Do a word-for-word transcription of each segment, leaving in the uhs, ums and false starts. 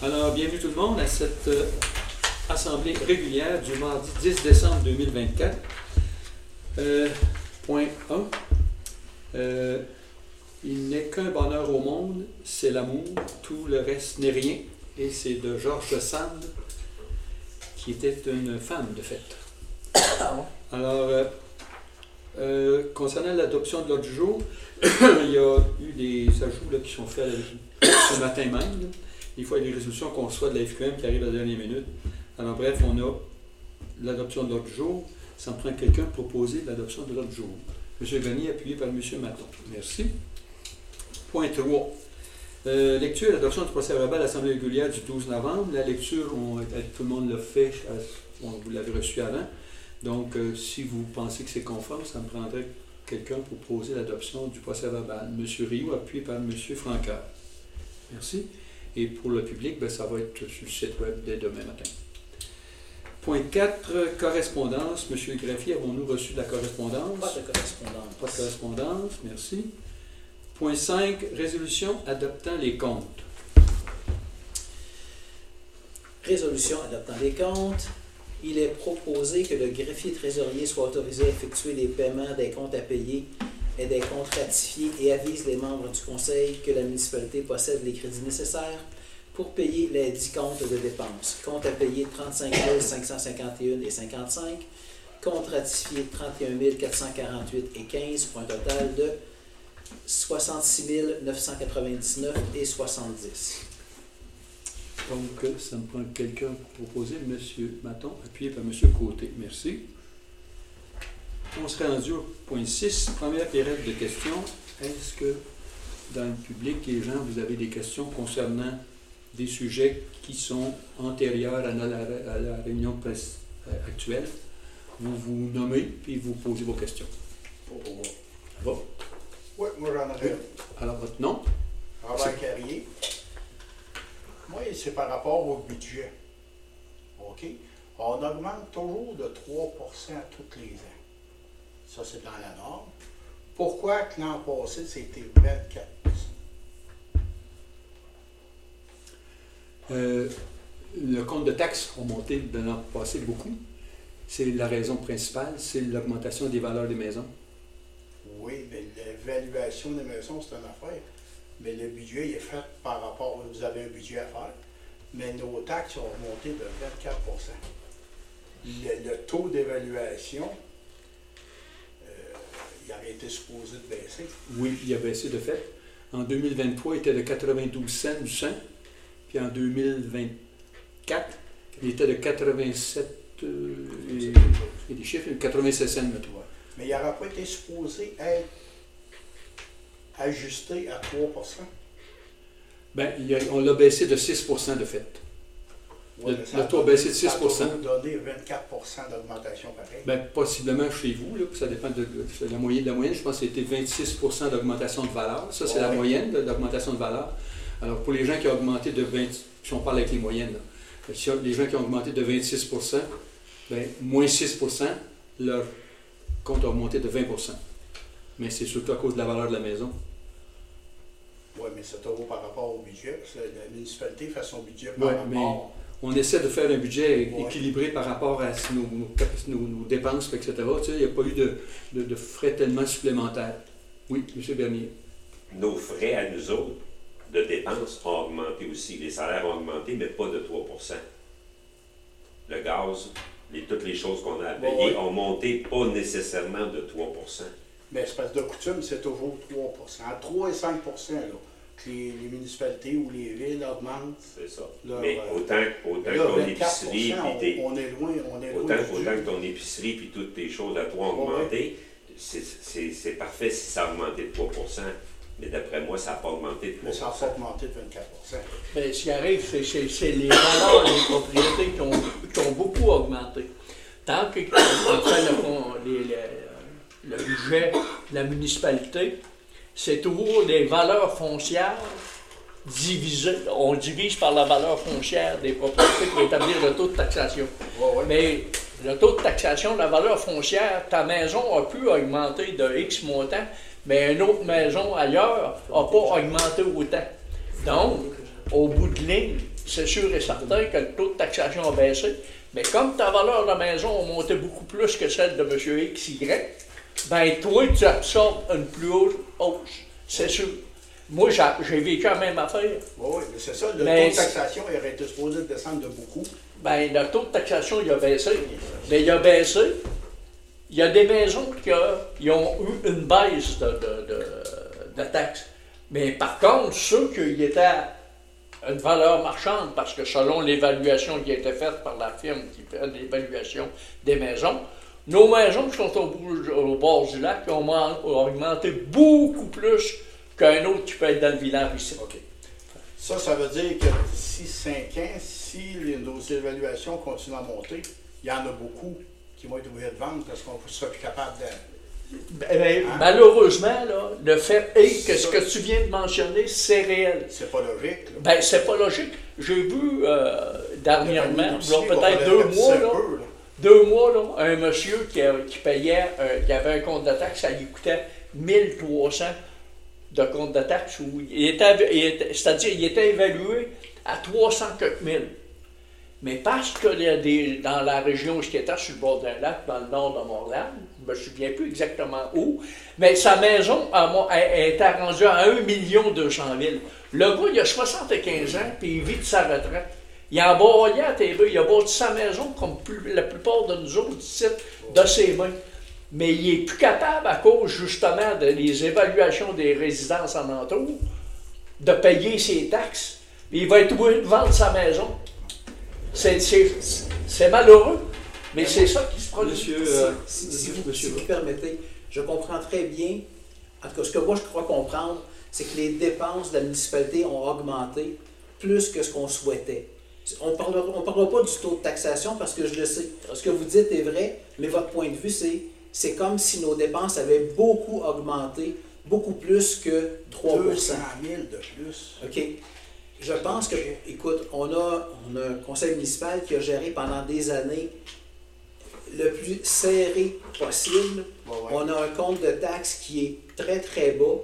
Alors, bienvenue tout le monde à cette euh, assemblée régulière du mardi dix décembre deux mille vingt-quatre. Euh, point un. Euh, il n'est qu'un bonheur au monde, c'est l'amour, tout le reste n'est rien. Et c'est de George Sand, qui était une femme de fait. Alors, euh, euh, concernant l'adoption de l'ordre du jour, il y a eu des ajouts là, qui sont faits ce matin même. Là. Des fois, il y a des résolutions qu'on reçoit de la F Q M qui arrivent à la dernière minute. Alors, bref, on a l'adoption de l'ordre du jour. Ça me prend quelqu'un pour proposer l'adoption de l'ordre du jour. M. Bernier, appuyé par M. Maton. Merci. Point trois. Euh, lecture et l'adoption du procès-verbal à l'Assemblée régulière du douze novembre. La lecture, on, tout le monde l'a fait, on, vous l'avez reçu avant. Donc, euh, si vous pensez que c'est conforme, ça me prendrait quelqu'un pour proposer l'adoption du procès-verbal. M. Rioux, appuyé par M. Francaire. Merci. Et pour le public, ben, ça va être sur le site web dès demain matin. Point quatre, correspondance. M. le greffier, avons-nous reçu de la correspondance? Pas de correspondance. Pas de correspondance, merci. Point cinq, résolution adoptant les comptes. Résolution adoptant les comptes. Il est proposé que le greffier trésorier soit autorisé à effectuer les paiements des comptes à payer et des comptes ratifiés et avise les membres du conseil que la municipalité possède les crédits nécessaires pour payer les dix comptes de dépenses. Compte à payer trente-cinq mille cinq cent cinquante et un et cinquante-cinq, compte ratifié trente et un mille quatre cent quarante-huit et quinze pour un total de soixante-six mille neuf cent quatre-vingt-dix-neuf et soixante-dix. Donc, ça me prend quelqu'un pour proposer. M. Maton, appuyé par M. Côté. Merci. On serait rendu au point six, première période de questions. Est-ce que dans le public, les gens, vous avez des questions concernant des sujets qui sont antérieurs à la, à la réunion presse actuelle? Vous vous nommez et vous posez vos questions. Pour moi. Ça va? Oui, moi j'en aurais. Oui. Alors, votre nom? Robert Carrier. Moi, c'est par rapport au budget. OK? On augmente toujours de trois pour cent tous les ans. Ça, c'est dans la norme. Pourquoi que l'an passé, c'était vingt-quatre pour cent? Euh, le compte de taxes a monté de l'an passé beaucoup. C'est la raison principale, c'est l'augmentation des valeurs des maisons. Oui, mais l'évaluation des maisons, c'est une affaire. Mais le budget il est fait par rapport, vous avez un budget à faire, mais nos taxes ont remonté de vingt-quatre pour cent. Le, le taux d'évaluation, euh, il avait été supposé de baisser. Oui, il a baissé de fait. En deux mille vingt-trois, il était de quatre-vingt-douze cents du cent. Puis en deux mille vingt-quatre, il était de quatre-vingt-sept, euh, et, et des chiffres, quatre-vingt-sept cents, mettons. Mais il n'aurait pas été supposé être ajusté à trois pour cent. Bien, on l'a baissé de six pour cent de fait. Ouais, le le taux a baissé de six pour cent. Ça a donné vingt-quatre pour cent d'augmentation pareil. Bien, possiblement chez vous, là, ça dépend de, de la moyenne. La moyenne, je pense que c'était vingt-six pour cent d'augmentation de valeur. Ça, c'est ouais. La moyenne de l'augmentation de valeur. Alors, pour les gens qui ont augmenté de vingt, si on parle avec les moyennes, là, si les gens qui ont augmenté de vingt-six pour cent, bien, moins six pour cent, leur compte a augmenté de vingt pour cent. Mais c'est surtout à cause de la valeur de la maison. Oui, mais c'est toujours par rapport au budget. Parce que la municipalité fait son budget par ouais, rapport... Mais on essaie de faire un budget ouais. équilibré par rapport à nos, nos, nos, nos dépenses, et cetera. Tu sais, il n'y a pas eu de, de, de frais tellement supplémentaires. Oui, M. Bernier. Nos frais à nous autres de dépenses ont augmenté aussi. Les salaires ont augmenté, mais pas de trois pour cent. Le gaz, les, toutes les choses qu'on a à payer ouais. ont monté pas nécessairement de trois pour cent. Mais c'est parce que de coutume, c'est toujours trois pour cent. À trois et cinq pour cent, là, que les, les municipalités ou les villes augmentent. C'est ça. Leur, mais autant, autant là, que ton épicerie, on, tes, on est loin, on est autant, loin autant que ton épicerie puis toutes tes choses à toi ont augmenté, ouais. c'est parfait si ça a augmenté de trois pour cent. Mais d'après moi, ça n'a pas augmenté de trois pour cent. Mais ça n'a pas augmenté de vingt-quatre pour cent. Bien, ce qui arrive, c'est les valeurs des propriétés qui ont, qui ont beaucoup augmenté. Tant que on prend le, les, les, le budget de la municipalité, c'est toujours des valeurs foncières divisées. On divise par la valeur foncière des propriétés pour établir le taux de taxation. Ouais, ouais. Mais le taux de taxation de la valeur foncière, ta maison a pu augmenter de X montant, mais une autre maison ailleurs n'a pas augmenté autant. Donc, au bout de ligne, c'est sûr et certain que le taux de taxation a baissé. Mais comme ta valeur de maison a monté beaucoup plus que celle de M. X Y, ben toi, tu absorbes une plus haute hausse. C'est sûr. Moi, j'ai, j'ai vécu la même affaire. Oui, oui, mais c'est ça. Le Mais taux de taxation il aurait été supposé descendre de beaucoup. Ben, le taux de taxation, il a baissé. Mais il a baissé. Il y a des maisons qui, a, qui ont eu une baisse de, de, de, de taxes. Mais par contre, ceux qui étaient à une valeur marchande, parce que selon l'évaluation qui a été faite par la firme qui fait l'évaluation des maisons, nos maisons qui sont au, bout, au bord du lac ont, ont augmenté beaucoup plus qu'un autre qui peut être dans le village ici. OK. Ça, ça veut dire que d'ici cinq ans, si les, nos évaluations continuent à monter, il y en a beaucoup qui vont être obligés de vendre parce qu'on ne sera plus capable de... Ben, ben, hein? Malheureusement, là, le fait est que ce que tu viens de mentionner, c'est réel. C'est pas logique. Là. Ben, c'est pas logique. J'ai vu euh, dernièrement, là, peut-être deux mois, là, peu, là. deux mois, là, un monsieur qui, a, qui payait, euh, qui avait un compte de taxe, ça lui coûtait mille trois cents de compte de taxe. Où il était, il était, c'est-à-dire il était évalué à trois cents quelques mille. Mais parce que les, des, dans la région où il était, sur le bord d'un lac, dans le nord de Montréal, je ne me souviens plus exactement où, mais sa maison a, a, a été rendue à un million deux cent mille. Le gars, il a soixante-quinze ans, puis il vit de sa retraite. Il a embarraillé à la T V, il a bâti sa maison comme plus, la plupart de nous autres ici, de ses mains. Mais il n'est plus capable, à cause justement des évaluations des résidences en entour, de payer ses taxes. Il va être obligé de vendre sa maison. C'est, c'est, c'est malheureux, mais c'est ça qui se produit. Monsieur, euh, Si, si, si vous, monsieur, si vous permettez, je comprends très bien, en tout cas, ce que moi je crois comprendre, c'est que les dépenses de la municipalité ont augmenté plus que ce qu'on souhaitait. On ne parlera, on parlera pas du taux de taxation parce que je le sais. Ce que vous dites est vrai, mais votre point de vue, c'est, c'est comme si nos dépenses avaient beaucoup augmenté, beaucoup plus que trois pour cent. deux cent mille de plus. OK. Je pense que, écoute, on a, on a un conseil municipal qui a géré pendant des années le plus serré possible. Ouais, ouais. On a un compte de taxes qui est très, très bas.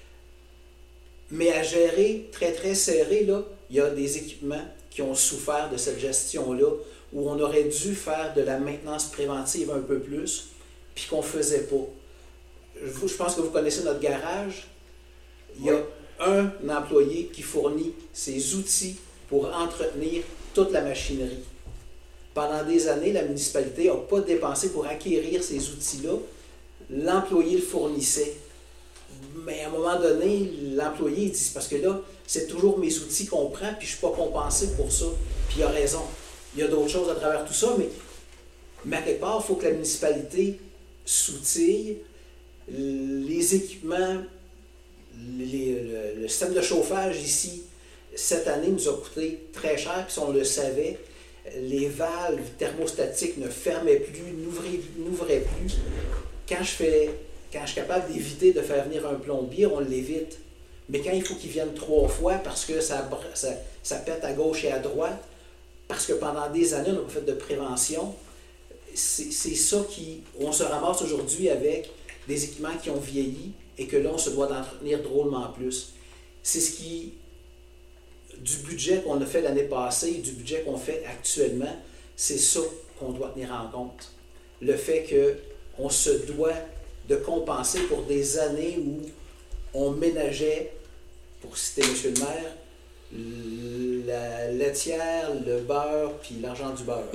Mais à gérer très, très serré, là, il y a des équipements qui ont souffert de cette gestion-là, où on aurait dû faire de la maintenance préventive un peu plus, puis qu'on ne faisait pas. Je, je pense que vous connaissez notre garage. Il y a un employé qui fournit ses outils pour entretenir toute la machinerie. Pendant des années, la municipalité n'a pas dépensé pour acquérir ces outils-là. L'employé le fournissait. Mais à un moment donné, l'employé dit, parce que là, c'est toujours mes outils qu'on prend, puis je ne suis pas compensé pour ça. Puis il a raison. Il y a d'autres choses à travers tout ça, mais, mais à quelque part, il faut que la municipalité s'outille. Les équipements, les, le, le système de chauffage ici, cette année, nous a coûté très cher, puis on le savait. Les valves thermostatiques ne fermaient plus, n'ouvraient, n'ouvraient plus. Quand je fais, quand je suis capable d'éviter de faire venir un plombier, on l'évite. Mais quand il faut qu'il vienne trois fois parce que ça, ça, ça pète à gauche et à droite, parce que pendant des années, on n'a pas fait de prévention, c'est, c'est ça qui... On se ramasse aujourd'hui avec des équipements qui ont vieilli et que là, on se doit d'entretenir drôlement plus. C'est ce qui... Du budget qu'on a fait l'année passée et du budget qu'on fait actuellement, c'est ça qu'on doit tenir en compte. Le fait qu'on se doit de compenser pour des années où on ménageait, pour citer M. le maire, la laitière, le beurre, puis l'argent du beurre.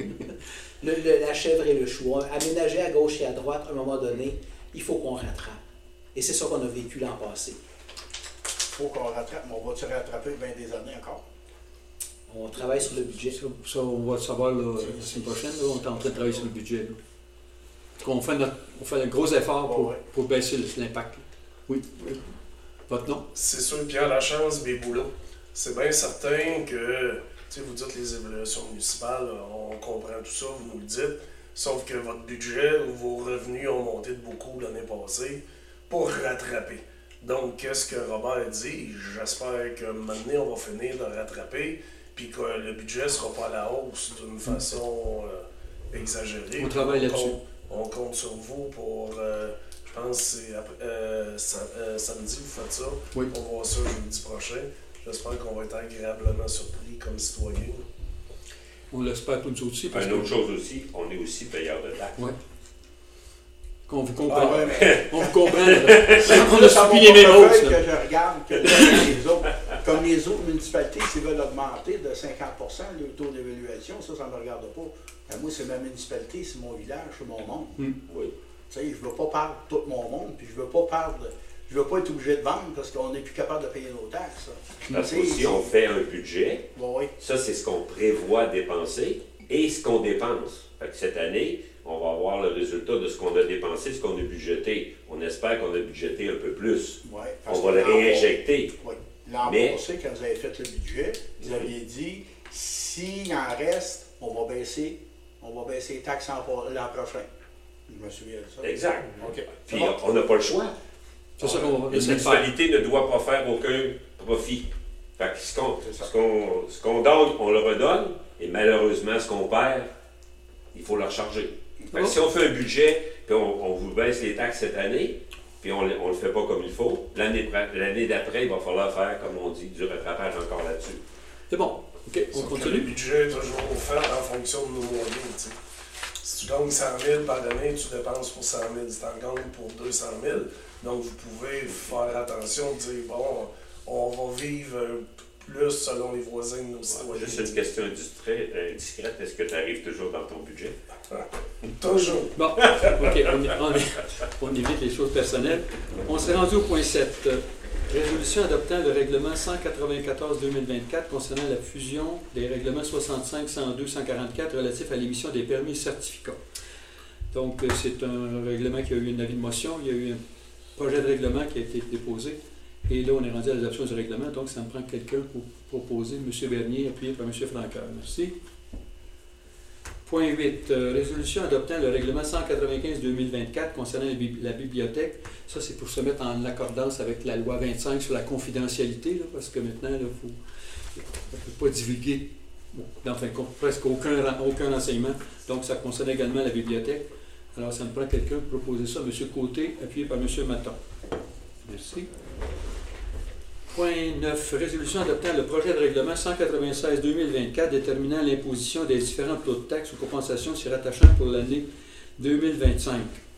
le, le, la chèvre et le chou. Aménager à gauche et à droite, à un moment donné, il faut qu'on rattrape. Et c'est ça qu'on a vécu l'an passé. Il faut qu'on rattrape, mais on va se rattraper bien des années encore. On travaille sur le budget. Ça, ça, on va le savoir là, la semaine prochaine. Là, on est en train de travailler sur le budget. Là. On fait, notre, on fait un gros effort pour, ouais. pour baisser l'impact. Oui. oui. Votre nom? C'est sûr, Pierre Lachance, Béboulot. C'est bien certain que, tu sais, vous dites les évaluations municipales, on comprend tout ça, vous nous le dites, sauf que votre budget ou vos revenus ont monté de beaucoup l'année passée pour rattraper. Donc, qu'est-ce que Robert dit? J'espère que maintenant, on va finir de rattraper, puis que le budget ne sera pas à la hausse d'une façon euh, exagérée. On travaille on là-dessus. Compte, on compte sur vous pour, euh, je pense que c'est après, euh, sam, euh, samedi, vous faites ça. Oui. On va voir ça jeudi prochain. J'espère qu'on va être agréablement surpris comme citoyen. On l'espère tous nous aussi. Parce Une que- autre chose aussi, on est aussi payeur de taxes. Ouais. Qu'on vous Ah comprenne. ouais, mais On vous comprend. On a ça subi mon les mêmes hausses. portefeuille là. que je regarde que comme les autres. Comme les autres municipalités, s'ils veulent augmenter de cinquante pour cent le taux d'évaluation, ça, ça ne me regarde pas. Ben, moi, c'est ma municipalité, c'est mon village, c'est mon monde. Oui. Tu sais, je ne veux pas perdre tout mon monde, puis je ne veux pas perdre. Je veux pas être obligé de vendre parce qu'on n'est plus capable de payer nos taxes. Parce Tu que sais, si on fait un budget, bon, oui. ça, c'est ce qu'on prévoit dépenser et ce qu'on dépense. Fait que cette année, on va avoir le résultat de ce qu'on a dépensé, ce qu'on a budgété. On espère qu'on a budgété un peu plus. Ouais, parce On va que le l'an- réinjecter. Oui. L'an Mais- passé, quand vous avez fait le budget, vous aviez dit s'il en reste, on va baisser, on va baisser les taxes en- l'an prochain. Je me souviens de ça. Exact. OK. Puis C'est bon. on n'a pas le choix. C'est ça qu'on va Une essayer de faire. municipalité ne doit pas faire aucun profit. Fait que ce qu'on C'est ça. ce qu'on- ce qu'on donne, on le redonne, et malheureusement, ce qu'on perd, il faut le recharger. Fait que Oh. si on fait un budget, puis on, on vous baisse les taxes cette année, puis on ne le fait pas comme il faut, l'année pra- l'année d'après, il va falloir faire, comme on dit, du rattrapage encore là-dessus. C'est bon. OK, on Sauf que le continue. budget est toujours fait en fonction de nos moyens. tu sais. Si tu gagnes cent mille par année, tu dépenses pour cent mille. Si tu en gagnes pour deux cent mille, donc vous pouvez faire attention, dire bon, on va vivre euh, plus selon les voisins de nos citoyens. Juste une question indiscrète, indiscrète, est-ce que tu arrives toujours dans ton budget? Toujours. Bon, OK, on, est- on est- on évite les choses personnelles. On s'est rendu au point sept. Euh, Résolution adoptant le règlement cent quatre-vingt-quatorze deux mille vingt-quatre concernant la fusion des règlements soixante-cinq, cent deux, cent quarante-quatre relatifs à l'émission des permis et certificats. Donc, euh, c'est un règlement qui a eu un avis de motion, il y a eu un projet de règlement qui a été déposé, et là, on est rendu à l'adoption du règlement, donc ça me prend quelqu'un pour proposer, M. Bernier, appuyé par M. Francoeur. Merci. Point huit. Euh, résolution adoptant le règlement cent quatre-vingt-quinze deux mille vingt-quatre concernant la, bib- la bibliothèque. Ça, c'est pour se mettre en accordance avec la loi vingt-cinq sur la confidentialité, là, parce que maintenant, il faut, on ne peut pas divulguer, bon, dans fin de compte, presque aucun, ren- aucun renseignement. Donc, ça concerne également la bibliothèque. Alors, ça me prend quelqu'un pour proposer ça. M. Côté, appuyé par M. Maton. Merci. Point neuf. Résolution adoptant le projet de règlement cent quatre-vingt-seize deux mille vingt-quatre déterminant l'imposition des différents taux de taxes ou compensations s'y rattachant pour l'année deux mille vingt-cinq.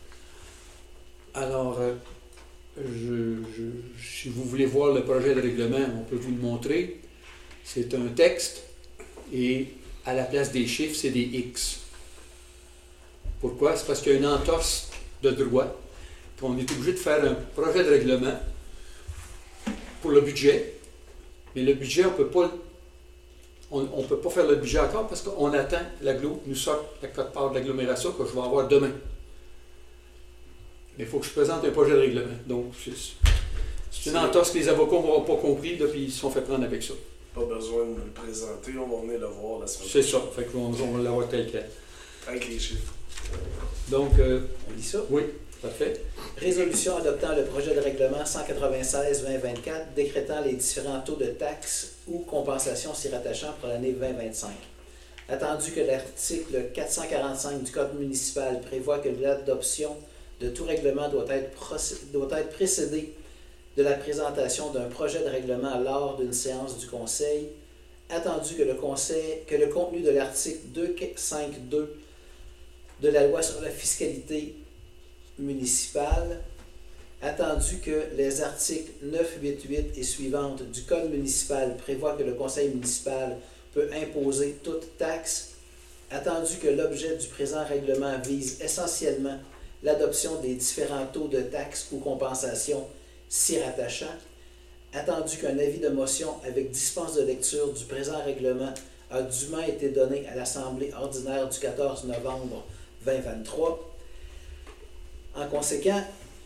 Alors, euh, je, je- si vous voulez voir le projet de règlement, on peut vous le montrer. C'est un texte et à la place des chiffres, c'est des X. Pourquoi? C'est parce qu'il y a une entorse de droit qu'on est obligé de faire un projet de règlement pour le budget, mais le budget, on peut pas, on ne peut pas faire le budget encore parce qu'on attend l'agglo, nous sort la quote-part de l'agglomération que je vais avoir demain. Mais il faut que je présente un projet de règlement. Donc, c'est c'est une entorse que les avocats n'auront pas compris, là, puis ils se sont fait prendre avec ça. Pas besoin de nous le présenter, on va venir le voir la semaine C'est ça, fait qu'on on va l'avoir tel quel. avec les chiffres. Donc, euh, On lit ça. oui, parfait. Résolution adoptant le projet de règlement cent quatre-vingt-seize vingt vingt-quatre décrétant les différents taux de taxes ou compensations s'y rattachant pour l'année vingt vingt-cinq. Attendu que l'article quatre cent quarante-cinq du Code municipal prévoit que l'adoption de tout règlement doit être, procé- doit être précédée de la présentation d'un projet de règlement lors d'une séance du Conseil, attendu que le, conseil, que le contenu de l'article deux cent cinquante-deux de la loi sur la fiscalité municipale, attendu que les articles neuf cent quatre-vingt-huit et suivantes du Code municipal prévoient que le conseil municipal peut imposer toute taxe, attendu que l'objet du présent règlement vise essentiellement l'adoption des différents taux de taxes ou compensations s'y rattachant, attendu qu'un avis de motion avec dispense de lecture du présent règlement a dûment été donné à l'Assemblée ordinaire du quatorze novembre vingt vingt-trois. En conséquent,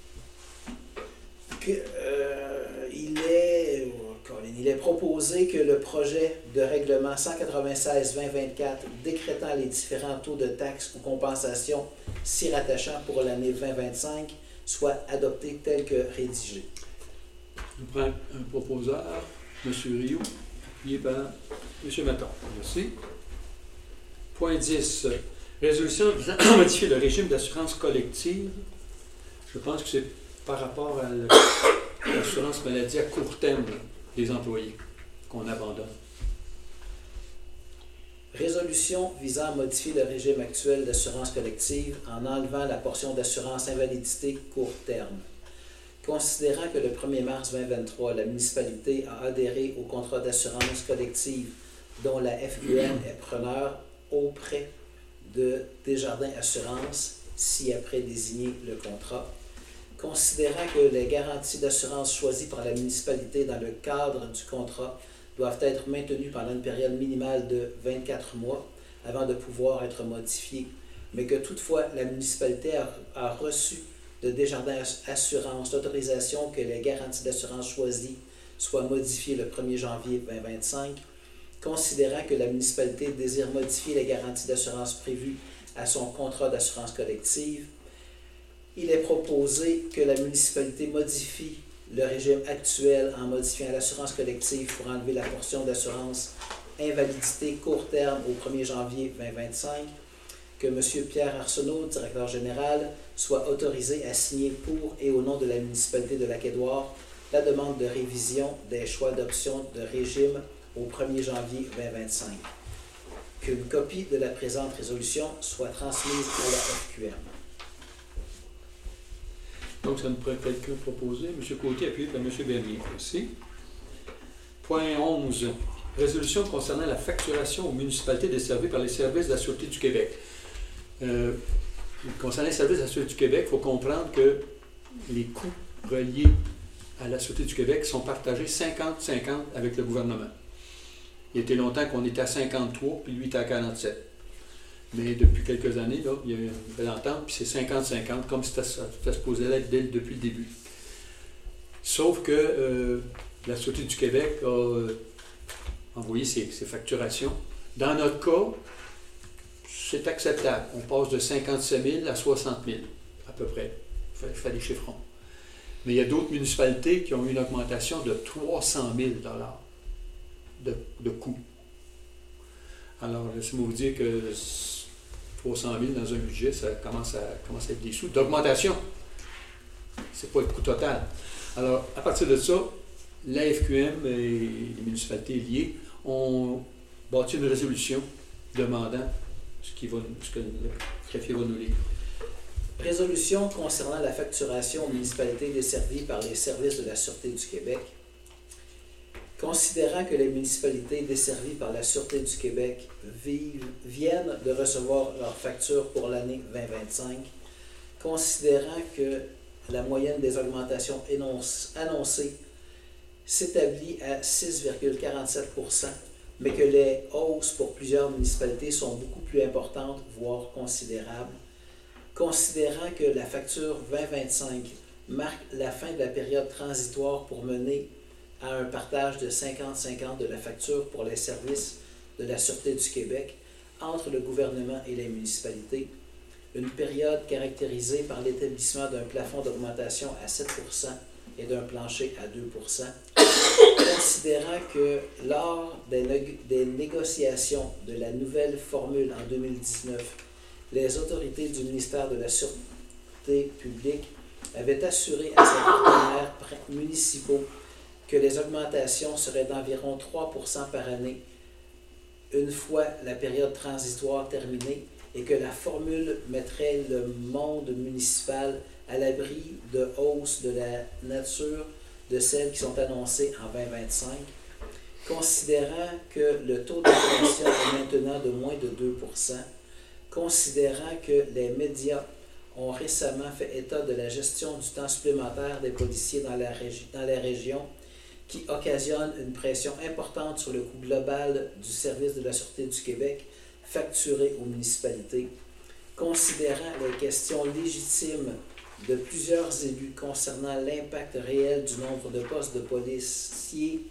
que, euh, il, est, oh, Colin, il est proposé que le projet de règlement cent quatre-vingt-seize vingt vingt-quatre décrétant les différents taux de taxes ou compensations s'y rattachant pour l'année vingt vingt-cinq soit adopté tel que rédigé. Je prends un proposeur, M. Rioux, appuyé par M. Maton. Merci. Point dix. Résolution visant à modifier le régime d'assurance collective. Je pense que c'est par rapport à l'assurance maladie à court terme des employés qu'on abandonne. Résolution visant à modifier le régime actuel d'assurance collective en enlevant la portion d'assurance invalidité court terme. Considérant que le premier mars deux mille vingt-trois, la municipalité a adhéré au contrat d'assurance collective dont la F Q M est preneur auprès de Desjardins Assurance, ci-après désigné le contrat. Considérant que les garanties d'assurance choisies par la municipalité dans le cadre du contrat doivent être maintenues pendant une période minimale de vingt-quatre mois avant de pouvoir être modifiées, mais que toutefois la municipalité a, a reçu de Desjardins Assurance l'autorisation que les garanties d'assurance choisies soient modifiées le premier janvier deux mille vingt-cinq, considérant que la municipalité désire modifier les garanties d'assurance prévues à son contrat d'assurance collective, il est proposé que la municipalité modifie le régime actuel en modifiant l'assurance collective pour enlever la portion d'assurance invalidité court terme au premier janvier deux mille vingt-cinq, que M. Pierre Arsenault, directeur général, soit autorisé à signer pour et au nom de la municipalité de Lac-Édouard la demande de révision des choix d'options de régime au premier janvier deux mille vingt-cinq. Qu'une copie de la présente résolution soit transmise à la F Q M. Donc, ça nous pourrait quelqu'un proposer. M. Côté, appuyé par M. Bernier. Merci. Point onze. Résolution concernant la facturation aux municipalités desservies par les services de la Sûreté du Québec. Euh, concernant les services de la Sûreté du Québec, il faut comprendre que les coûts reliés à la Sûreté du Québec sont partagés cinquante cinquante avec le gouvernement. Il y a été longtemps qu'on était à cinquante-trois, puis lui était à quarante-sept. Mais depuis quelques années, là, il y a une belle entente, puis c'est cinquante cinquante, comme c'était supposé l'être dès, depuis le début. Sauf que euh, la Sûreté du Québec a euh, envoyé ses, ses facturations. Dans notre cas, c'est acceptable. On passe de cinquante-sept mille à soixante mille, à peu près. Il fait, fait des chiffrons. Mais il y a d'autres municipalités qui ont eu une augmentation de trois cent mille dollars de, de coûts. Alors, laissez-moi vous dire que trois cent mille dans un budget, ça commence à, commence à être des sous. D'augmentation, c'est pas le coût total. Alors, à partir de ça, la F Q M et les municipalités liées ont bâti une résolution demandant ce, qui va, ce que le greffier va nous lire. Résolution concernant la facturation aux municipalités desservies par les services de la Sûreté du Québec. Considérant que les municipalités desservies par la Sûreté du Québec vivent, viennent de recevoir leurs factures pour l'année vingt vingt-cinq, considérant que la moyenne des augmentations énonce, annoncées s'établit à six virgule quarante-sept pour cent, mais que les hausses pour plusieurs municipalités sont beaucoup plus importantes, voire considérables, considérant que la facture vingt vingt-cinq marque la fin de la période transitoire pour mener à un partage de cinquante cinquante de la facture pour les services de la Sûreté du Québec entre le gouvernement et les municipalités, une période caractérisée par l'établissement d'un plafond d'augmentation à sept pour cent et d'un plancher à deux pour cent, considérant que lors des, né- des négociations de la nouvelle formule en deux mille dix-neuf, les autorités du ministère de la Sûreté publique avaient assuré à ses partenaires municipaux que les augmentations seraient d'environ trois pour cent par année une fois la période transitoire terminée et que la formule mettrait le monde municipal à l'abri de hausses de la nature de celles qui sont annoncées en vingt vingt-cinq, considérant que le taux d'inflation est maintenant de moins de deux pour cent, considérant que les médias ont récemment fait état de la gestion du temps supplémentaire des policiers dans la, régi- dans la région, qui occasionne une pression importante sur le coût global du service de la Sûreté du Québec facturé aux municipalités, considérant les questions légitimes de plusieurs élus concernant l'impact réel du nombre de postes de policiers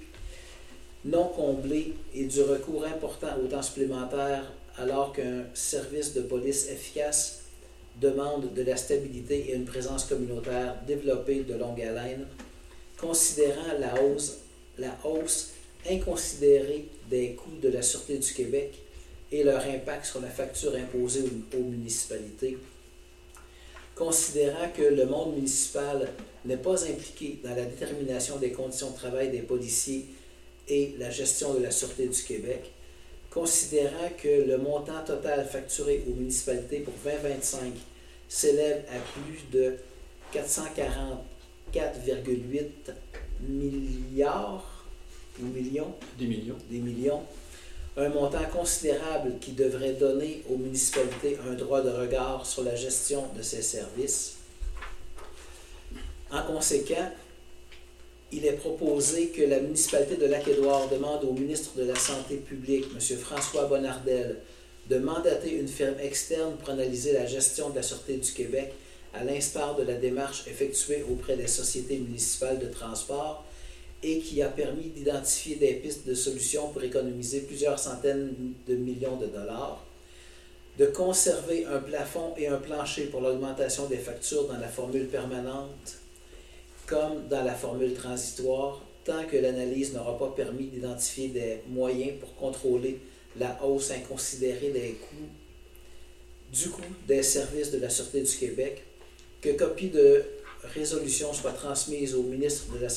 non comblés et du recours important au temps supplémentaire alors qu'un service de police efficace demande de la stabilité et une présence communautaire développée de longue haleine, considérant la hausse, la hausse inconsidérée des coûts de la Sûreté du Québec et leur impact sur la facture imposée aux, aux municipalités, considérant que le monde municipal n'est pas impliqué dans la détermination des conditions de travail des policiers et la gestion de la Sûreté du Québec, considérant que le montant total facturé aux municipalités pour vingt vingt-cinq s'élève à plus de quatre cent quarante-quatre virgule huit milliards ou millions, Des millions. des millions, un montant considérable qui devrait donner aux municipalités un droit de regard sur la gestion de ces services. En conséquent, il est proposé que la municipalité de Lac-Édouard demande au ministre de la Santé publique, M. François Bonnardel, de mandater une firme externe pour analyser la gestion de la Sûreté du Québec, à l'instar de la démarche effectuée auprès des sociétés municipales de transport et qui a permis d'identifier des pistes de solutions pour économiser plusieurs centaines de millions de dollars, de conserver un plafond et un plancher pour l'augmentation des factures dans la formule permanente comme dans la formule transitoire, tant que l'analyse n'aura pas permis d'identifier des moyens pour contrôler la hausse inconsidérée des coûts, du coût des services de la Sûreté du Québec, que copie de résolution soit transmise au ministre de la,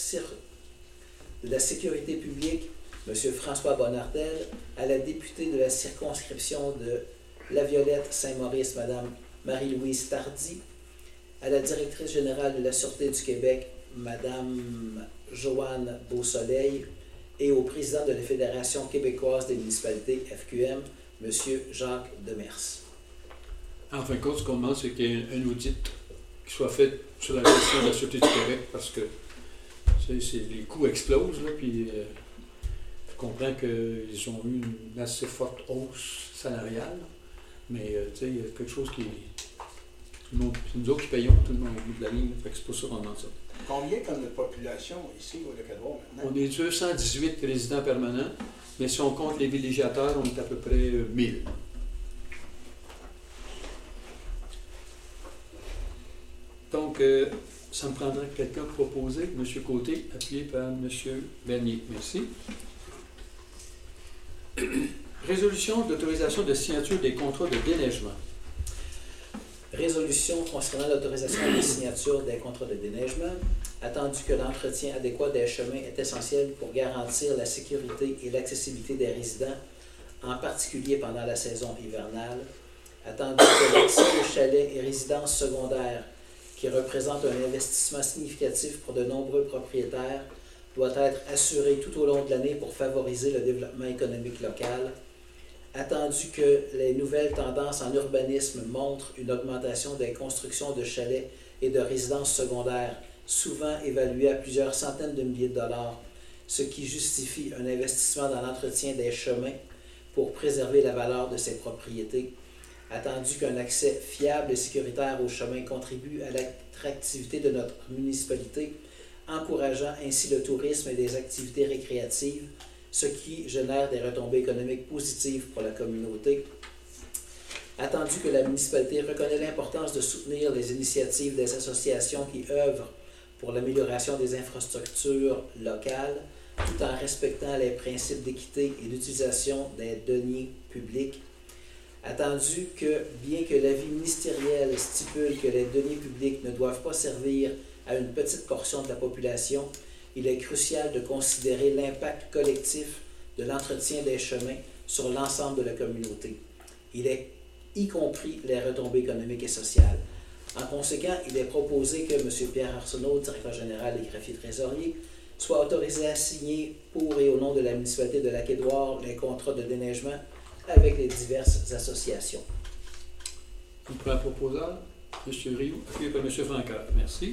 de la Sécurité publique, M. François Bonnardel, à la députée de la circonscription de La Violette-Saint-Maurice, Mme Marie-Louise Tardy, à la directrice générale de la Sûreté du Québec, Mme Joanne Beausoleil, et au président de la Fédération québécoise des municipalités, F Q M, M. Jacques Demers. En fin de compte, ce qu'on demande, c'est qu'il y ait un audit qui soit fait sur la gestion de la Sûreté du Québec, parce que c'est, c'est, les coûts explosent, là, puis euh, je comprends qu'ils ont eu une assez forte hausse salariale, mais euh, tu sais, il y a quelque chose qui... Tout le monde, c'est nous autres qui payons, tout le monde au bout de la ligne, fait que c'est pour ça qu'on demande ça. Combien comme notre population ici au Lac-Édouard maintenant? On est deux cent dix-huit résidents permanents, mais si on compte les villégiateurs, on est à peu près mille. Donc, euh, ça me prendrait quelqu'un pour proposer. M. Côté, appuyé par M. Bernier. Merci. Résolution d'autorisation de signature des contrats de déneigement. Résolution concernant l'autorisation de signature des contrats de déneigement. Attendu que l'entretien adéquat des chemins est essentiel pour garantir la sécurité et l'accessibilité des résidents, en particulier pendant la saison hivernale. Attendu que l'accès aux chalets et résidences secondaires, qui représentent un investissement significatif pour de nombreux propriétaires, doit être assuré tout au long de l'année pour favoriser le développement économique local. Attendu que les nouvelles tendances en urbanisme montrent une augmentation des constructions de chalets et de résidences secondaires, souvent évaluées à plusieurs centaines de milliers de dollars, ce qui justifie un investissement dans l'entretien des chemins pour préserver la valeur de ces propriétés. Attendu qu'un accès fiable et sécuritaire aux chemins contribue à l'attractivité de notre municipalité, encourageant ainsi le tourisme et des activités récréatives, ce qui génère des retombées économiques positives pour la communauté. Attendu que la municipalité reconnaît l'importance de soutenir les initiatives des associations qui œuvrent pour l'amélioration des infrastructures locales, tout en respectant les principes d'équité et d'utilisation des deniers publics. Attendu que, bien que l'avis ministériel stipule que les deniers publics ne doivent pas servir à une petite portion de la population, il est crucial de considérer l'impact collectif de l'entretien des chemins sur l'ensemble de la communauté. Il est y compris les retombées économiques et sociales. En conséquent, il est proposé que M. Pierre Arsenault, directeur général et greffier trésorier, soit autorisé à signer pour et au nom de la municipalité de Lac-Édouard les contrats de déneigement avec les diverses associations. Pour la proposal, M. Rioux, appuyé par M. Francaire. Merci.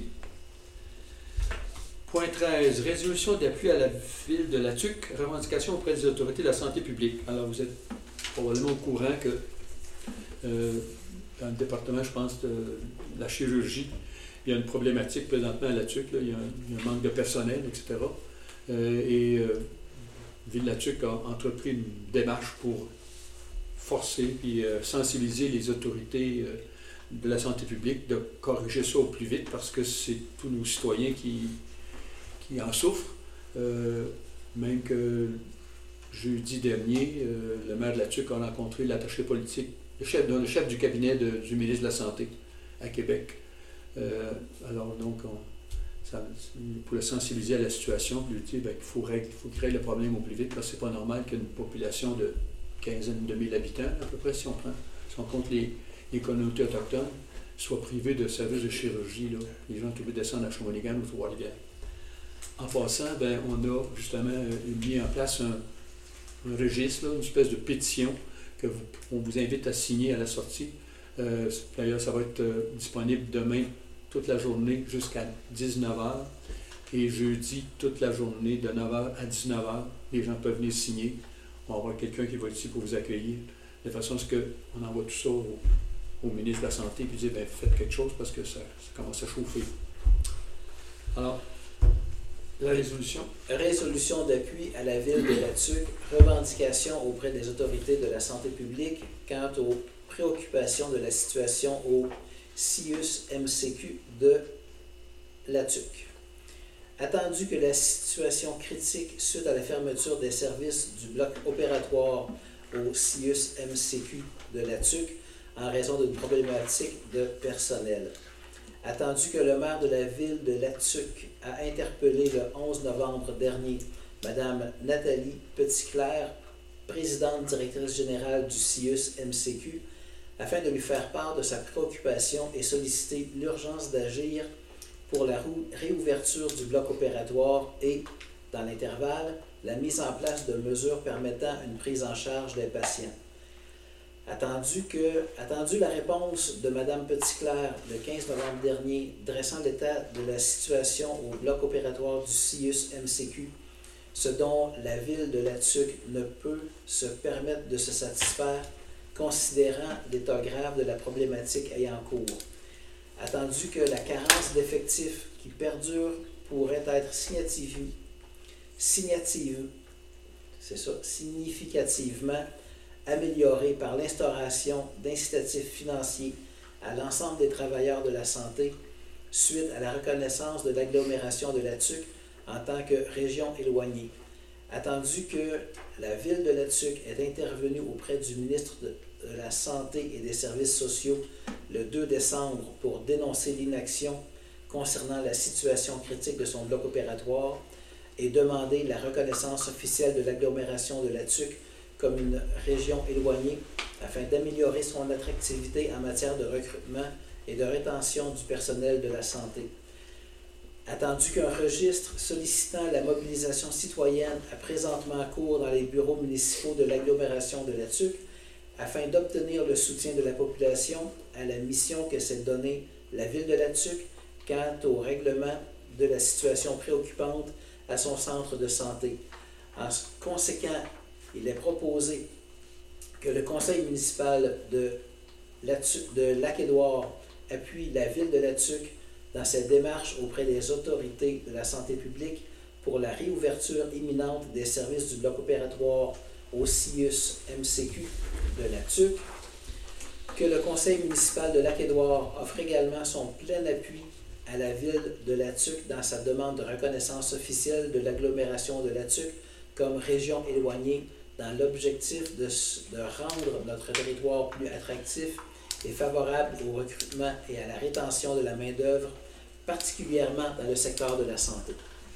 Point treize. Résolution d'appui à la ville de La Tuque. Revendication auprès des autorités de la santé publique. Alors, vous êtes probablement au courant que euh, dans le département, je pense, de la chirurgie, il y a une problématique présentement à La Tuque. Là. Il, y a un, il y a un manque de personnel, et cetera. Euh, et euh, Ville de La Tuque a entrepris une démarche pour forcer et euh, sensibiliser les autorités euh, de la santé publique de corriger ça au plus vite parce que c'est tous nos citoyens qui, qui en souffrent. Euh, même que jeudi dernier, euh, le maire de La Tuque a rencontré l'attaché politique, le chef, non, le chef du cabinet de, du ministre de la Santé à Québec. Euh, alors donc, on, ça, pour le sensibiliser à la situation, puis lui dire ben, qu'il faut, régler, faut qu'il règle le problème au plus vite, parce que c'est pas normal qu'une population de quinzaine de mille habitants, à peu près, si on prend, si on compte les, les communautés autochtones, soit privés de services de chirurgie. Là. Les gens sont obligés de descendre à Shawinigan ou Trois-Rivières. En passant, ben, on a justement mis en place un, un registre, là, une espèce de pétition que vous, on vous invite à signer à la sortie. Euh, d'ailleurs, ça va être euh, disponible demain toute la journée jusqu'à dix-neuf heures et jeudi toute la journée de neuf heures à dix-neuf heures. Les gens peuvent venir signer. On va avoir quelqu'un qui va être ici pour vous accueillir. De façon à ce qu'on envoie tout ça au, au ministre de la Santé et dire ben, faites quelque chose parce que ça, ça commence à chauffer. Alors, la résolution. Résolution d'appui à la ville de Latuc, revendication auprès des autorités de la santé publique quant aux préoccupations de la situation au C I U S M C Q de Latuc. Attendu que la situation critique suite à la fermeture des services du bloc opératoire au C I U S M C Q de Latuc en raison d'une problématique de personnel. Attendu que le maire de la ville de Latuc a interpellé le onze novembre dernier Mme Nathalie Petitclerc, présidente directrice générale du C I U S M C Q, afin de lui faire part de sa préoccupation et solliciter l'urgence d'agir pour la réouverture du bloc opératoire et, dans l'intervalle, la mise en place de mesures permettant une prise en charge des patients. Attendu, que, attendu la réponse de Mme Petitclerc le quinze novembre dernier, dressant l'état de la situation au bloc opératoire du C I U S M C Q, ce dont la ville de Latuc ne peut se permettre de se satisfaire, considérant l'état grave de la problématique ayant cours. Attendu que la carence d'effectifs qui perdure pourrait être significative, significative, c'est ça, significativement améliorée par l'instauration d'incitatifs financiers à l'ensemble des travailleurs de la santé suite à la reconnaissance de l'agglomération de Latuc en tant que région éloignée. Attendu que la ville de Latuc est intervenue auprès du ministre de la Santé et des Services sociaux le deux décembre pour dénoncer l'inaction concernant la situation critique de son bloc opératoire et demander la reconnaissance officielle de l'agglomération de Latuc comme une région éloignée afin d'améliorer son attractivité en matière de recrutement et de rétention du personnel de la santé. Attendu qu'un registre sollicitant la mobilisation citoyenne a présentement cours dans les bureaux municipaux de l'agglomération de Latuc afin d'obtenir le soutien de la population à la mission que s'est donnée la ville de Latuc quant au règlement de la situation préoccupante à son centre de santé. En conséquent, il est proposé que le conseil municipal de, Latuc, de Lac-Édouard appuie la ville de Latuc dans ses démarches auprès des autorités de la santé publique pour la réouverture imminente des services du bloc opératoire au C I U S M C Q de Latuc, que le conseil municipal de Lac-Édouard offre également son plein appui à la ville de Latuc dans sa demande de reconnaissance officielle de l'agglomération de Latuc comme région éloignée dans l'objectif de, de rendre notre territoire plus attractif et favorable au recrutement et à la rétention de la main-d'œuvre, particulièrement dans le secteur de la santé.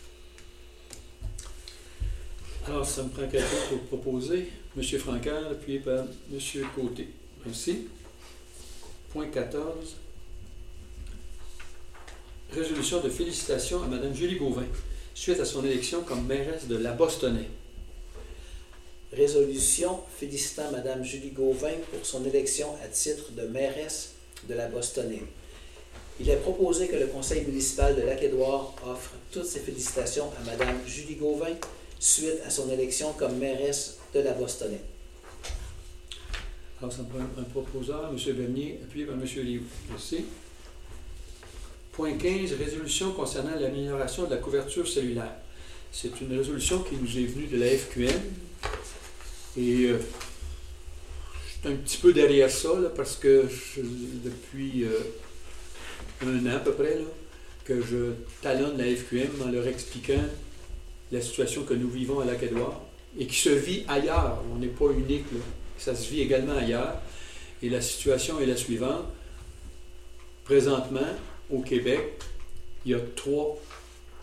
Alors, ça me prend quelqu'un pour proposer. M. Francaire, puis par M. Côté. Merci. Point quatorze. Résolution de félicitations à Mme Julie Gauvin, suite à son élection comme mairesse de La Bostonnais. Résolution félicitant Mme Julie Gauvin pour son élection à titre de mairesse de La Bostonnais. Il est proposé que le conseil municipal de Lac-Édouard offre toutes ses félicitations à Mme Julie Gauvin suite à son élection comme mairesse de La Bostonnais. Alors, ça me prend un proposeur, M. Vernier, appuyé par M. Liu. Merci. Point quinze, résolution concernant l'amélioration de la couverture cellulaire. C'est une résolution qui nous est venue de la F Q M. Et euh, je suis un petit peu derrière ça, là, parce que je, depuis euh, un an à peu près, là, que je talonne la F Q M en leur expliquant la situation que nous vivons à Lac-Édouard et qui se vit ailleurs. On n'est pas unique, là. Ça se vit également ailleurs. Et la situation est la suivante. Présentement, au Québec, il y a trois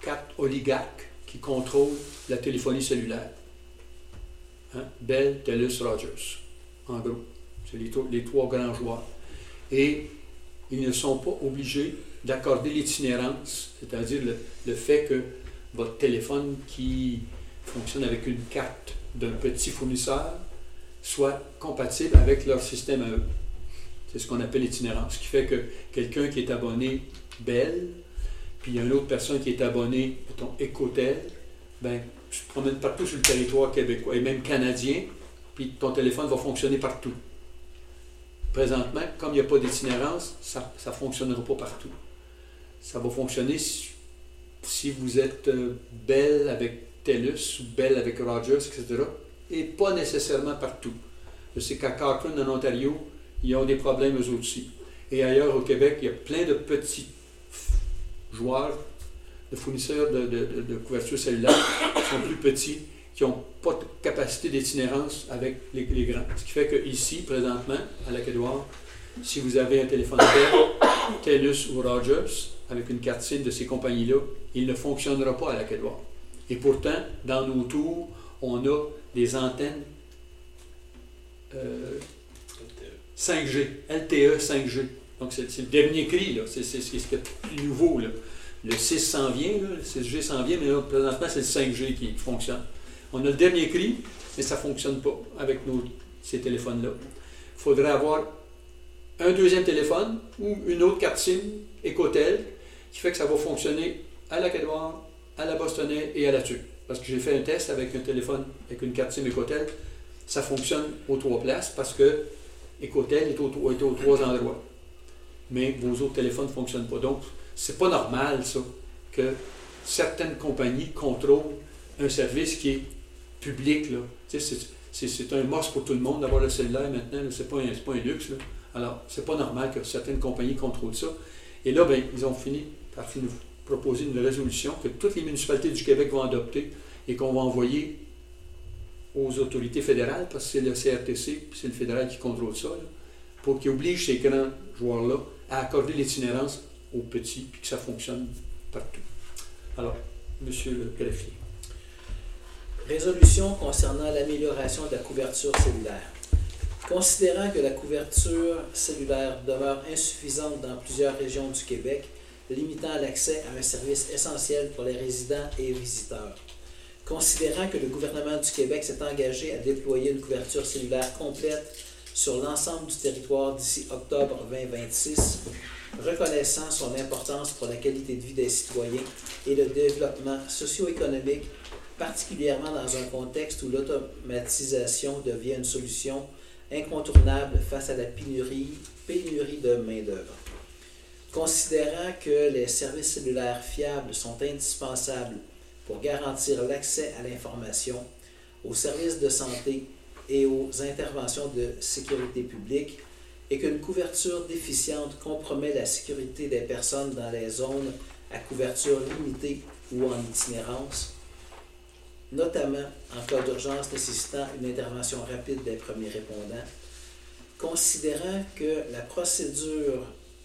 quatre oligarques qui contrôlent la téléphonie cellulaire. Hein? Bell, TELUS, Rogers. En gros, c'est les, les trois grands joueurs. Et ils ne sont pas obligés d'accorder l'itinérance, c'est-à-dire le, le fait que votre téléphone qui fonctionne avec une carte d'un petit fournisseur soit compatible avec leur système à eux. C'est ce qu'on appelle l'itinérance. Ce qui fait que quelqu'un qui est abonné Bell, puis il y a une autre personne qui est abonnée, mettons, Ecotel, ben, tu te promènes partout sur le territoire québécois et même canadien, puis ton téléphone va fonctionner partout. Présentement, comme il n'y a pas d'itinérance, ça ne fonctionnera pas partout. Ça va fonctionner si, si vous êtes euh, Bell avec TELUS ou Bell avec Rogers, et cetera, et pas nécessairement partout. Je sais qu'à Cochrane, en Ontario, ils ont des problèmes eux aussi. Et ailleurs au Québec, il y a plein de petits joueurs, de fournisseurs de, de, de, de couverture cellulaire qui sont plus petits, qui n'ont pas de capacité d'itinérance avec les, les grands. Ce qui fait qu'ici, présentement, à Lac-Édouard, si vous avez un téléphone Bell, TELUS ou Rogers, avec une carte SIM de ces compagnies-là, il ne fonctionnera pas à Lac-Édouard. Et pourtant, dans nos tours, on a des antennes euh, cinq G, L T E cinq G. Donc, c'est, c'est le dernier cri, là. C'est, c'est, c'est ce qui est plus nouveau, là. Le six s'en vient, là. Le six G s'en vient, mais là, présentement, c'est le cinq G qui fonctionne. On a le dernier cri, mais ça ne fonctionne pas avec nos, ces téléphones-là. Il faudrait avoir un deuxième téléphone ou une autre carte SIM Ecotel qui fait que ça va fonctionner à Lac-Édouard, à la Bostonnais et à la Tuque. Parce que j'ai fait un test avec un téléphone, avec une carte SIM Ecotel, ça fonctionne aux trois places parce que Ecotel est, au, est aux trois endroits. Mais vos autres téléphones ne fonctionnent pas. Donc, c'est pas normal, ça, que certaines compagnies contrôlent un service qui est public, là. Tu sais, c'est, c'est, c'est un must pour tout le monde d'avoir le cellulaire maintenant, là. C'est pas un, c'est pas un luxe, là. Alors, c'est pas normal que certaines compagnies contrôlent ça. Et là, ben, ils ont fini par nous proposer une résolution que toutes les municipalités du Québec vont adopter et qu'on va envoyer aux autorités fédérales, parce que c'est le C R T C, puis c'est le fédéral qui contrôle ça, là, pour qu'ils obligent ces grands joueurs-là à accorder l'itinérance aux petits, puis que ça fonctionne partout. Alors, Monsieur le greffier. Résolution concernant l'amélioration de la couverture cellulaire. Considérant que la couverture cellulaire demeure insuffisante dans plusieurs régions du Québec, limitant l'accès à un service essentiel pour les résidents et visiteurs. Considérant que le gouvernement du Québec s'est engagé à déployer une couverture cellulaire complète sur l'ensemble du territoire d'ici octobre vingt vingt-six, reconnaissant son importance pour la qualité de vie des citoyens et le développement socio-économique, particulièrement dans un contexte où l'automatisation devient une solution incontournable face à la pénurie, pénurie de main-d'œuvre. Considérant que les services cellulaires fiables sont indispensables pour garantir l'accès à l'information, aux services de santé et aux interventions de sécurité publique, et qu'une couverture déficiente compromet la sécurité des personnes dans les zones à couverture limitée ou en itinérance, notamment en cas d'urgence nécessitant une intervention rapide des premiers répondants, considérant que la procédure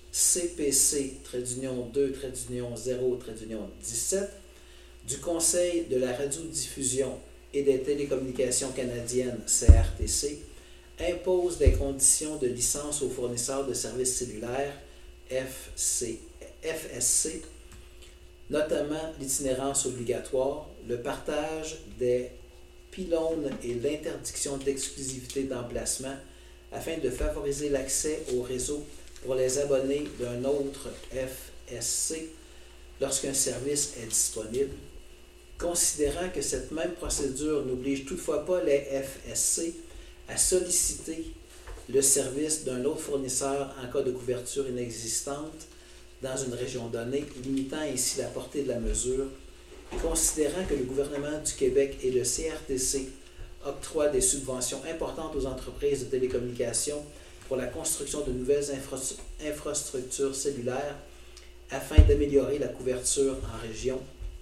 C P C deux zéro dix-sept du Conseil de la radiodiffusion et des télécommunications canadiennes, C R T C, impose des conditions de licence aux fournisseurs de services cellulaires, F C, F S C, notamment l'itinérance obligatoire, le partage des pylônes et l'interdiction d'exclusivité d'emplacement afin de favoriser l'accès au réseau pour les abonnés d'un autre F S C lorsqu'un service est disponible, considérant que cette même procédure n'oblige toutefois pas les F S C à solliciter le service d'un autre fournisseur en cas de couverture inexistante dans une région donnée, limitant ainsi la portée de la mesure, considérant que le gouvernement du Québec et le C R T C octroient des subventions importantes aux entreprises de télécommunications pour la construction de nouvelles infra- infrastructures cellulaires afin d'améliorer la couverture en région,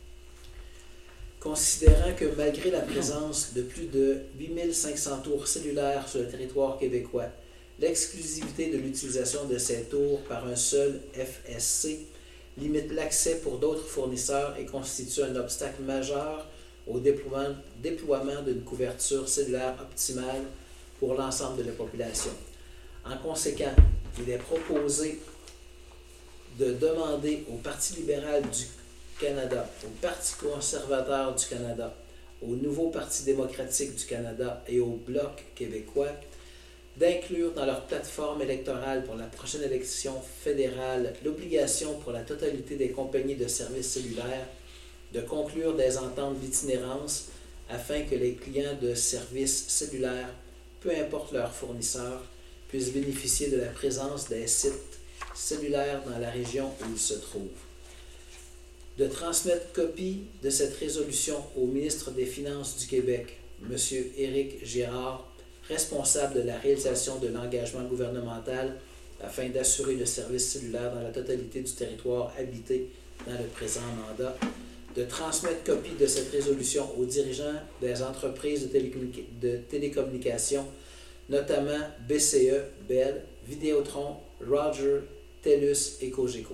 considérant que malgré la présence de plus de huit mille cinq cents tours cellulaires sur le territoire québécois, l'exclusivité de l'utilisation de ces tours par un seul F S C limite l'accès pour d'autres fournisseurs et constitue un obstacle majeur au déploiement, déploiement d'une couverture cellulaire optimale pour l'ensemble de la population. En conséquent, il est proposé de demander au Parti libéral du Canada, au Parti conservateur du Canada, au Nouveau Parti démocratique du Canada et au Bloc québécois d'inclure dans leur plateforme électorale pour la prochaine élection fédérale l'obligation pour la totalité des compagnies de services cellulaires de conclure des ententes d'itinérance afin que les clients de services cellulaires, peu importe leur fournisseur, puissent bénéficier de la présence des sites cellulaires dans la région où ils se trouvent. De transmettre copie de cette résolution au ministre des Finances du Québec, M. Éric Girard, responsable de la réalisation de l'engagement gouvernemental afin d'assurer le service cellulaire dans la totalité du territoire habité dans le présent mandat, de transmettre copie de cette résolution aux dirigeants des entreprises de, télécommunica- de télécommunications, notamment B C E, Bell, Vidéotron, Rogers, TELUS et Cogeco.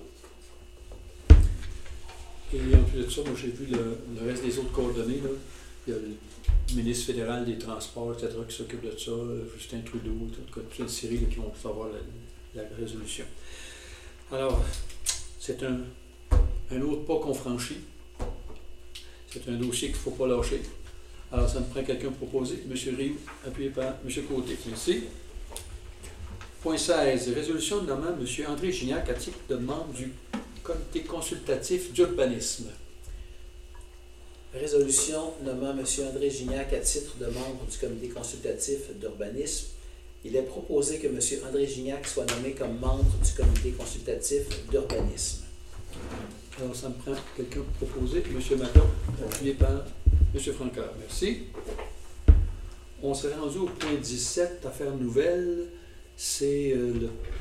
Et en plus de ça, moi j'ai vu le, le reste des autres coordonnées. Là. Il y a le ministre fédéral des Transports, et cetera, qui s'occupe de ça, Justin Trudeau, en tout cas, toute une série là, qui vont savoir la, la résolution. Alors, c'est un, un autre pas qu'on franchit. C'est un dossier qu'il ne faut pas lâcher. Alors, ça me prend quelqu'un pour proposer. M. Rioux, appuyé par M. Côté. Merci. Point seize. Résolution nommant M. André Gignac à titre de membre du Comité consultatif d'urbanisme. Résolution nommant M. André Gignac à titre de membre du Comité consultatif d'urbanisme. Il est proposé que M. André Gignac soit nommé comme membre du Comité consultatif d'urbanisme. Alors, ça me prend quelqu'un pour proposer. M. Maton, appuyé par M. Francoeur. Merci. On s'est rendu au point dix-sept, affaire nouvelle. C'est euh, le